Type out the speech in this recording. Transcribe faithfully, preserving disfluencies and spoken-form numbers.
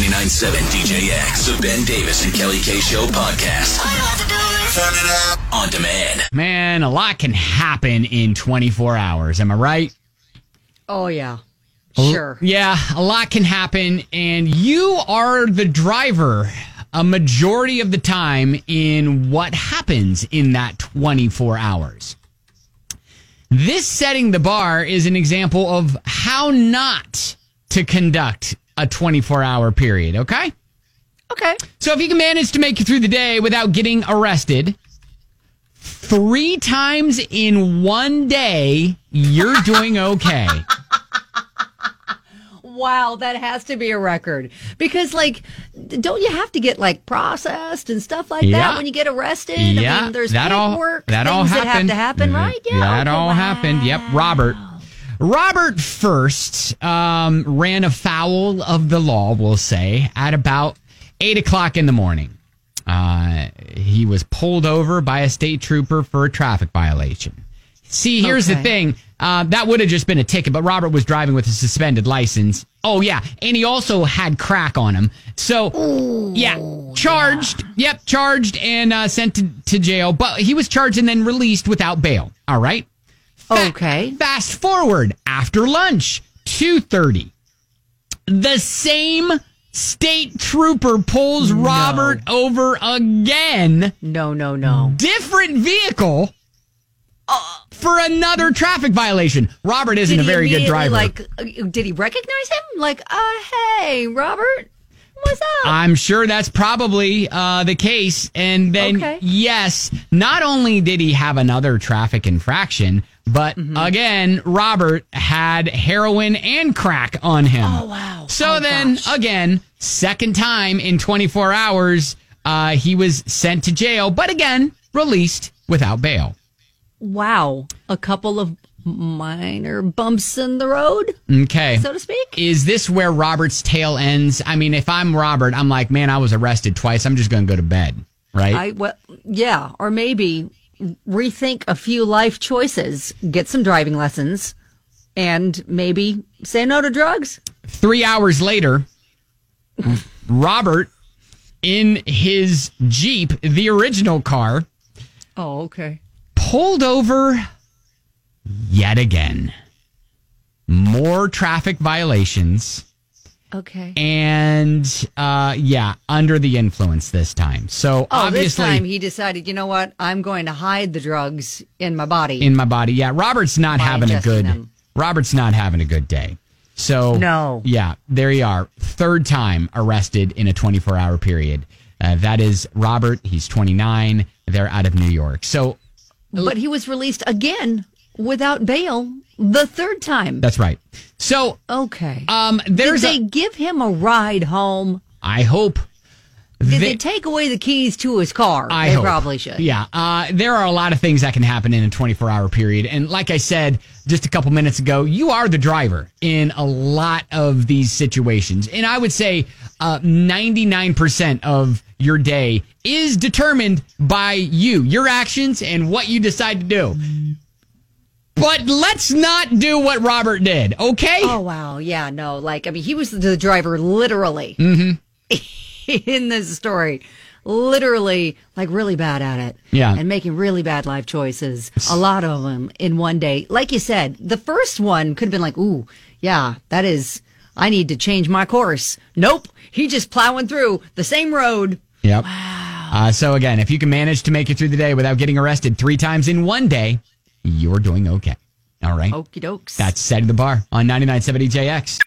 ninety-nine point seven D J X, the Ben Davis and Kelly K Show podcast. I have to do this. Turn it up. On demand. Man, a lot can happen in twenty-four hours. Am I right? Oh, yeah. Sure. Yeah, a lot can happen, and you are the driver a majority of the time in what happens in that twenty-four hours. This setting the bar is an example of how not to conduct a twenty-four hour period, okay? Okay. So if you can manage to make it through the day without getting arrested three times in one day, you're doing okay. Wow, that has to be a record. Because, like, don't you have to get, like, processed and stuff like Yeah. that when you get arrested? Yeah, I mean, there's that all- paperwork, that all things that have happened. to happen, right? Yeah. That okay, all wow. happened. Yep, Robert. Robert first um, ran afoul of the law, we'll say, at about eight o'clock in the morning. Uh, he was pulled over by a state trooper for a traffic violation. See, here's Okay. the thing. Uh, that would have just been a ticket, but Robert was driving with a suspended license. Oh, yeah. And he also had crack on him. So, Ooh, yeah, charged. Yeah. Yep, charged and uh, sent to, to jail. But he was charged and then released without bail. All right? Fa- Okay. Fast forward after lunch, two thirty. The same state trooper pulls No. Robert over again. No, no, no. Different vehicle for another traffic violation. Robert isn't Did a he very good immediately, driver. Like, uh, did he recognize him? Like, uh, hey, Robert, what's up? I'm sure that's probably uh, the case. And then, Okay. yes, not only did he have another traffic infraction, but Mm-hmm. again, Robert had heroin and crack on him. Oh, wow. So Oh, then, gosh. again, second time in twenty-four hours, uh, he was sent to jail, but again, released without bail. Wow. A couple of minor bumps in the road, Okay. so to speak. Is this where Robert's tale ends? I mean, if I'm Robert, I'm like, man, I was arrested twice. I'm just going to go to bed, right? I well, yeah, or maybe rethink a few life choices, get some driving lessons, and maybe say no to drugs. Three hours later, Robert, in his Jeep, the original car, Oh, okay. pulled over yet again. More traffic violations. Okay. And, uh, yeah, under the influence this time. So, Oh, obviously, this time he decided, you know what? I'm going to hide the drugs in my body. in my body. Yeah, Robert's not By having a ingesting good. them. Robert's not having a good day. So No. yeah, there you are. Third time arrested in a twenty-four hour period. Uh, that is Robert. He's twenty-nine. They're out of New York. So But he was released again without bail the third time. that's right. So Okay. um, Did there's. they a, give him a ride home? I hope. Did they- they take away the keys to his car? I they hope. probably should. Yeah. Uh, there are a lot of things that can happen in a twenty-four hour period. And like I said just a couple minutes ago, you are the driver in a lot of these situations. And I would say uh, ninety-nine percent of your day is determined by you, your actions, and what you decide to do. But let's not do what Robert did, okay? Oh, wow. Yeah, no. Like, I mean, he was the driver literally in this story. Literally, like, really bad at it. Yeah. And making really bad life choices. A lot of them in one day. Like you said, the first one could have been like, ooh, yeah, that is, I need to change my course. Nope. He just plowing through the same road. Yep. Wow. Uh, so again, if you can manage to make it through the day without getting arrested three times in one day, you're doing okay. All right. Okie dokes. That's setting the bar on ninety-nine point seven E J X.